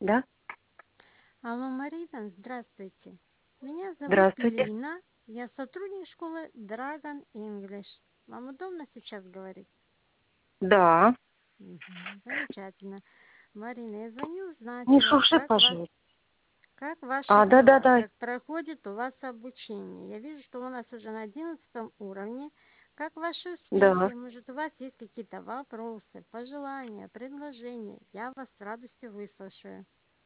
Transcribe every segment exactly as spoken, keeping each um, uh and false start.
Да? Алло, Марина, здравствуйте. Меня зовут Здравствуйте. Лина. Я сотрудник школы Dragon English. Вам удобно сейчас говорить? Да. Мгм, замечательно. Марина, я звоню узнать Не у вас, шурши, как вас, пожалуйста. как ваши А, дела, да-да-да. как проходит у вас обучение. Я вижу, что у нас уже на одиннадцатом уровне. Как ваши успехи? Да. Может, у вас есть какие-то вопросы, пожелания, предложения? Я вас с радостью выслушаю.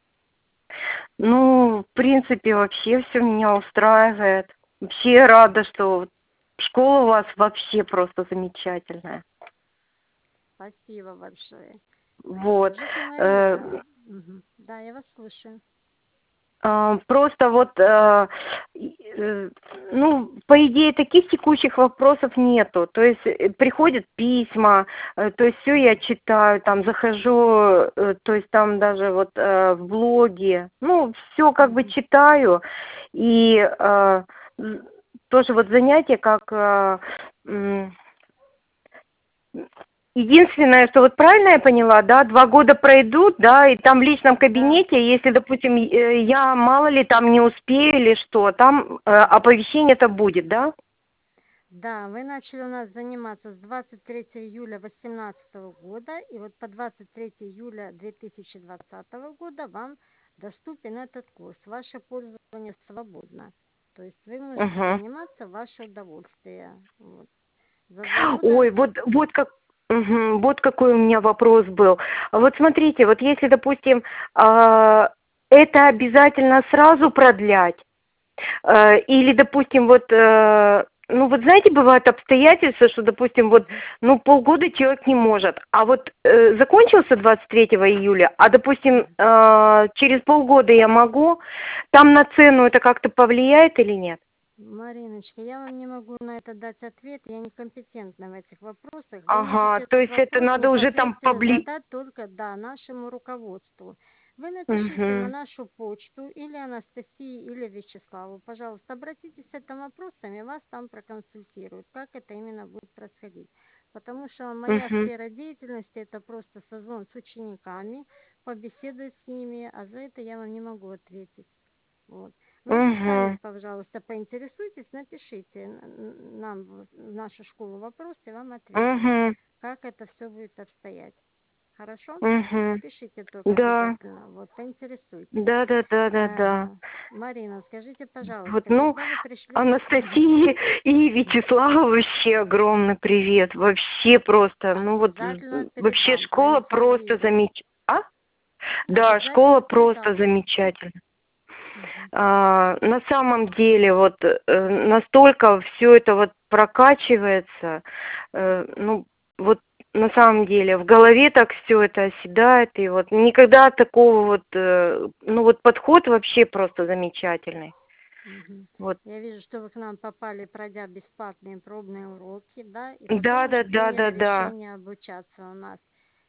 Ну, в принципе, вообще все меня устраивает. Вообще рада, что школа у вас вообще просто замечательная. Спасибо большое. Вот. Скажите, Э, Марина, мгм, да, я вас слушаю. а, Просто вот, э, и, э, ну, по идее, таких текущих вопросов нету. То есть э, приходят письма, э, то есть все я читаю, там захожу, э, то есть там даже вот э, в блоге, ну, все как бы Мгм, читаю. И э, з- тоже вот занятие как э, м, единственное, что вот правильно я поняла, да, два года пройдут, да, и там в личном да, кабинете, если, допустим, э, я мало ли там не успею или что, там э, оповещение-то будет, да? да, вы начали у нас заниматься с двадцать третьего июля две тысячи восемнадцатого года, и вот по двадцать третьего июля две тысячи двадцатого года вам доступен этот курс. Ваше пользование свободно. То есть вы можете Угу. заниматься в ваше удовольствие. Вот. За два года, Ой, вот, вот как, мгм, вот какой у меня вопрос был. А вот смотрите, вот если, допустим, а, это обязательно сразу продлять, Э, или, допустим, вот, э, ну вот знаете, бывают обстоятельства, что, допустим, вот, мгм, ну полгода человек не может, а вот э, закончился двадцать третьего июля, а, допустим, мгм. э, через полгода я могу, там на цену это как-то повлияет или нет? Мариночка, я вам не могу на это дать ответ, я некомпетентна в этих вопросах. Вы можете Ага, то этот есть это вопрос надо уже там непосредственно побли... задать только, да, нашему руководству. Вы напишите на Угу, нашу почту или Анастасии, или Вячеславу. Пожалуйста, обратитесь с этим вопросом, и вас там проконсультируют, как это именно будет происходить. Потому что моя угу, сфера деятельности – это просто созвон с учениками, побеседовать с ними, а за это я вам не могу ответить. Вот. Вы сами, угу, пожалуйста, поинтересуйтесь, напишите н- нам в в нашу школу вопрос, и вам ответят, угу, как это все будет обстоять. Хорошо? угу, Напишите только да, обязательно, вот, поинтересуйтесь. да, да, да, да, да. Э, Марина, скажите, Вот, пожалуйста, ну, когда вы пришли... Мгм. Анастасии и Вячеславу вообще огромный привет. Вообще просто, ну вот, Обязательно м, вообще передам, школа конечно, просто привет. замечательная. А? Да, школа Обязательно просто передам. замечательная. Мгм. А, на самом деле, вот, э, настолько все это вот прокачивается, э, ну, вот на самом деле в голове так все это оседает, и вот никогда такого вот, э, ну вот подход вообще просто замечательный. Мгм. Вот. Я вижу, что вы к нам попали, пройдя бесплатные пробные уроки, да, и Да, потом да, уже да, да, приняли да. решение обучаться у нас.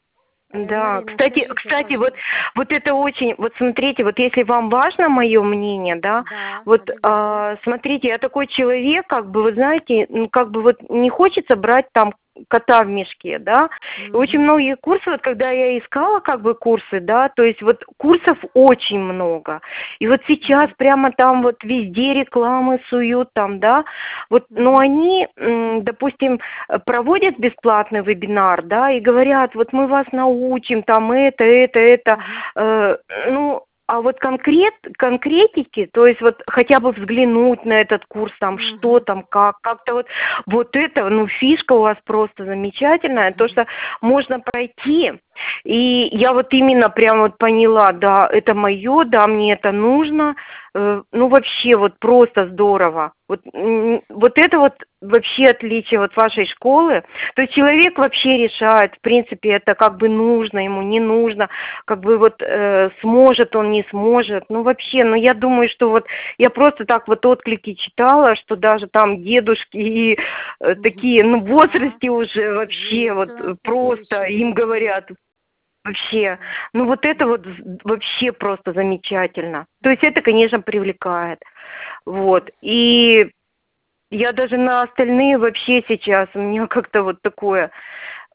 Э, Да, Марина, кстати, скажите, кстати, вот, пожалуйста. вот это очень, вот смотрите, вот если вам важно мое мнение, да, Да, вот, обязательно. а, смотрите, я такой человек, как бы, вы знаете, ну, как бы вот не хочется брать там кота в мешке, да, и очень Мгм, многие курсы, вот когда я искала, как бы, курсы, да, то есть вот курсов очень много, и вот сейчас мгм, прямо там вот везде рекламы суют там, да, вот, но мгм, они, м, допустим, э, проводят бесплатный вебинар, да, и говорят, вот мы вас научим, там это, это, это, мгм, э, ну, а вот конкрет, конкретики, то есть вот хотя бы взглянуть на этот курс, там, что мгм, там, как, как-то вот, вот это, ну, фишка у вас просто замечательная, то, мгм, что можно пройти, и я вот именно прям вот поняла, да, это мое, да, мне это нужно, э, ну, вообще вот просто здорово. Вот, м, вот это вот вообще отличие вот вашей школы. То есть человек вообще решает, в принципе, это как бы нужно ему, не нужно, как бы вот э, сможет он, не сможет. Ну, вообще, ну, я думаю, что вот я просто так вот отклики читала, что даже там дедушки и э, мгм. такие, ну, в Да, возрасте уже вообще есть вот у э, нас такие просто им ученики. говорят, вообще, Мгм, ну вот это мгм, вот з- вообще просто замечательно. То есть мгм. это, конечно, привлекает. Вот. Спасибо. И я даже на остальные вообще сейчас, у меня как-то вот такое.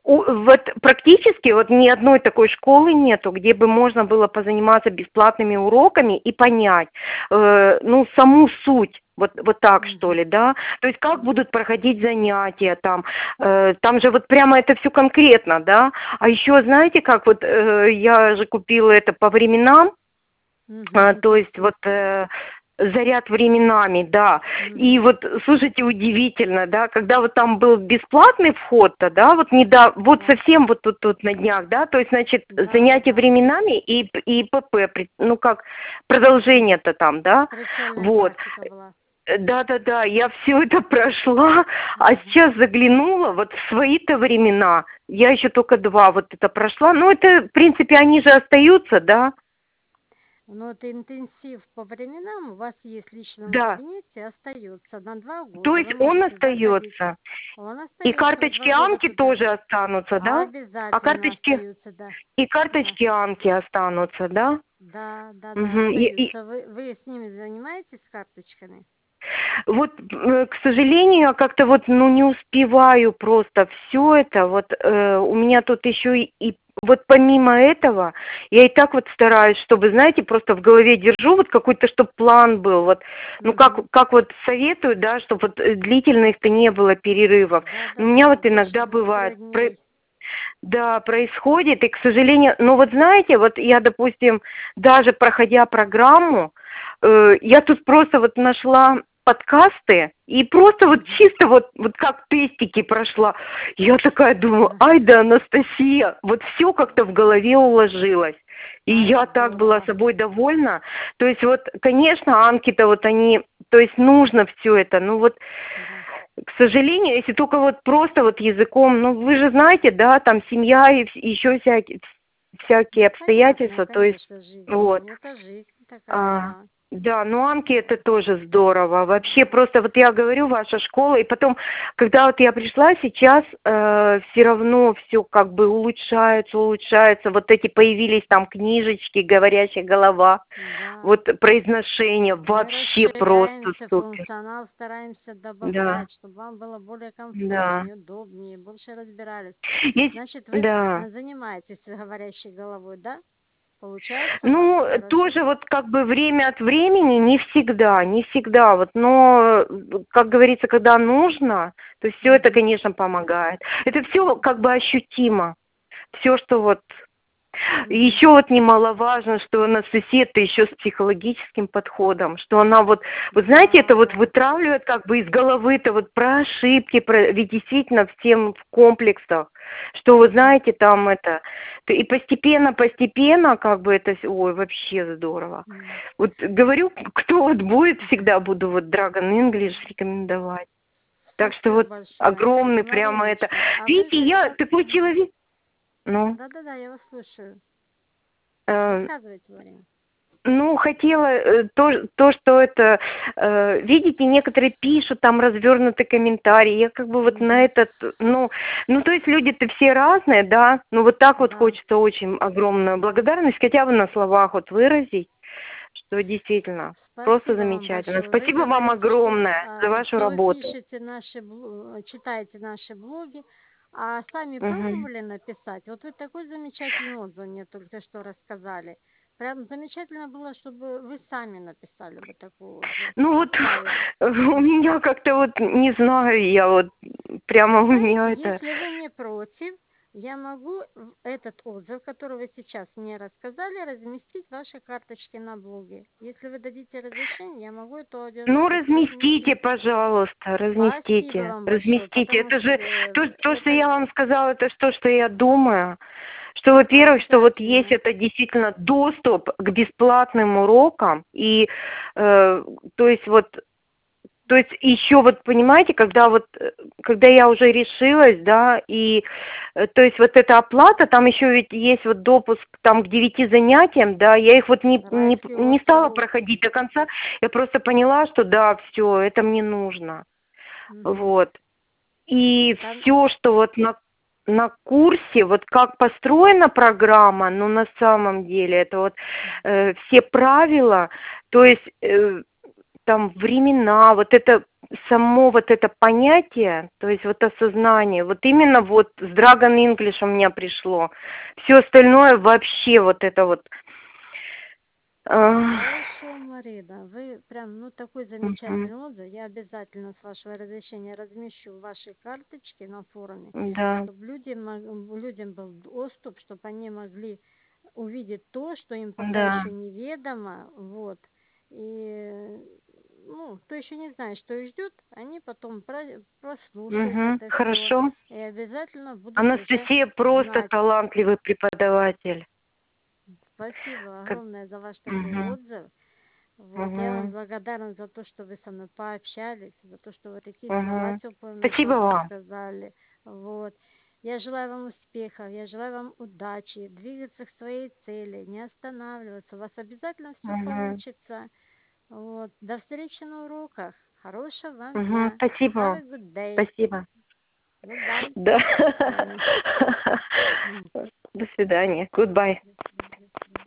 У, вот практически вот ни одной такой школы нету, где бы можно было позаниматься бесплатными уроками и понять, э, ну, саму суть. Вот, вот так, что Мгм. ли, да? То есть как Мгм. будут проходить занятия там, э, там же вот прямо это все конкретно, да? А еще знаете, как вот э, я же купила это по временам, Мгм. а, то есть Интенсив. вот э, заряд временами, да. И Мгм. вот, слушайте, удивительно, да, когда вот там был бесплатный вход-то, да, вот не да, вот Да. совсем вот тут, тут на днях, да, то есть, значит, Да, да, занятия да. временами и, и ПП, при- ну как, продолжение-то там, да, Встречальная вот. практика была. Да-да-да, я все это прошла, а Мгм. сейчас заглянула вот в свои-то времена. Я еще только два вот это прошла. Ну, это, в принципе, они же остаются, да? Но вот интенсив по временам у вас есть в личном Да. кабинете, остается на два То года. есть Вы он можете заходить. остается. Он И остается на два карточки года Анки туда. тоже останутся, да? А Обязательно карточки остаются, да. и Да, карточки Анки останутся, да? да, да, да, Мгм. И, и остаются. Вы, вы с ними занимаетесь карточками? вот, э, к сожалению, я как-то вот, ну, не успеваю просто все это. Вот э, у меня тут еще и, и вот помимо этого, я и так вот стараюсь, чтобы, знаете, просто в голове держу вот какой-то, чтобы план был. Вот, ну, как, Угу. как вот советую, да, чтобы вот э, длительных-то не было перерывов. Да, У да, меня да, вот больше иногда двух бывает, трех про- дней. да, происходит, и, к сожалению, ну вот знаете, вот я, допустим, даже проходя программу, э, я тут просто вот нашла подкасты и просто вот Угу. чисто вот, вот как тестики прошла. Я такая думаю, Да. ай да, Анастасия, вот все как-то в голове уложилось. И А это я так была здорово. собой довольна. То есть вот, конечно, Анки-то вот они, то есть нужно все это, ну вот Да. к сожалению, если только вот просто вот языком, ну вы же знаете, да, там семья и еще всякие, всякие Ну, понятно, обстоятельства, то есть конечно, жизнь. вот. Это жизнь такая, А, да. да, ну Анки это тоже здорово. Вообще Да. просто вот я говорю, ваша школа, и потом, когда вот я пришла сейчас, э, все равно все как бы улучшается, улучшается. Вот эти появились там книжечки, говорящая голова, Да. вот произношение Мы вообще просто расширяемся, супер. функционал стараемся Да, добавлять, чтобы вам было более да. комфортнее, удобнее, больше разбирались. Есть, Значит, вы да. э, занимаетесь говорящей головой, да? Получается у вас Ну, хорошо? тоже вот как бы время от времени, не всегда, не всегда, вот, но, э, как говорится, когда нужно, то все это, Угу. конечно, помогает. Это все как бы ощутимо, все, что вот. И Угу. еще вот немаловажно, что Анастасия это еще с психологическим подходом, что она вот, вы знаете, Да, это вот да. вытравливает как бы из головы, это вот про ошибки, про, ведь действительно всем в комплексах, что вы Угу. знаете, там это, и постепенно, постепенно, как бы это, с- ой, вообще здорово. М. Вот говорю, кто вот будет, всегда буду вот Dragon English рекомендовать. Так что Спасибо вот большое, огромный прямо это. Мариночка. А вы Видите, же... я такой человек, ну, Да-да-да, я вас слушаю. э, Рассказывайте, Марина. ну, хотела э, то, то, что это, э, видите, некоторые пишут там развернутые комментарии. Я как бы вот на Угу. этот, ну, ну, то есть люди-то все разные, да, ну, вот так вот Да. хочется очень огромную благодарность хотя бы на словах вот выразить, что действительно просто Спасибо вам замечательно. большое. Вы Спасибо вам говорите, что, огромное за а, вашу что вы работу. пишете наши, бл- читаете наши блоги, а сами Мгм. пробовали написать? Вот вы такой замечательный отзыв мне только что рассказали. Прям замечательно было, чтобы вы сами написали бы такой отзыв, Ну вот отправили. у меня как-то вот, не знаю, я вот прямо у Вы, меня это. если вы не против, я могу в- этот отзыв, который вы сейчас мне рассказали, разместить в вашей карточке на блоге. Если вы дадите разрешение, я могу эту Ну, аудиозапись разместить. разместите, пожалуйста, Спасибо разместите, вам большое, разместите. потому Это что же э, то, то, что это я вам сказала, это то, что я думаю. Что, во-первых, что вот есть обязательно. это действительно доступ к бесплатным урокам. И, э, то есть вот, то есть еще вот, понимаете, когда вот, э, когда я уже решилась, да, и, э, то есть вот эта оплата, там еще ведь есть вот допуск там к девяти занятиям, да, я их вот не, не, Райский не стала остров. проходить до конца, я просто поняла, что да, все, это мне нужно, Мгм. вот. И Там, все, что вот на на курсе, вот как построена программа, ну, на самом деле, это вот э, все правила, то есть э, там времена, вот это само вот это понятие, то есть вот осознание, вот именно вот с Dragon English у меня пришло. Все остальное вообще вот это вот. а, Хорошо, Марина, вы прям, ну, такой мгм. замечательный отзыв. Я обязательно, с вашего разрешения, размещу ваши карточки на форуме, Да, чтобы люди, мог- людям был доступ, чтобы они могли увидеть то, что им пока да. еще неведомо, вот. И, ну, кто еще не знает, что их ждет, они потом про- прослушают Мгм. это все Хорошо. и обязательно будут уже Анастасия просто знать. талантливый преподаватель. Спасибо Как огромное за ваш такой Мгм. отзыв. Вот, я вам Мгм. благодарна за то, что вы со мной пообщались, за то, что вы такие слова Мгм. теплые мне Спасибо в адрес вам. сказали. Вот. Я желаю вам успехов, я желаю вам удачи, двигаться к своей цели, не останавливаться. У вас обязательно все Мгм. получится. Вот. До встречи на уроках. Хорошего вам Мгм. дня. Спасибо Have вам. a good day. Спасибо. Goodbye. Да. До свидания. Мгм. До свидания. Goodbye. До свидания. До свидания.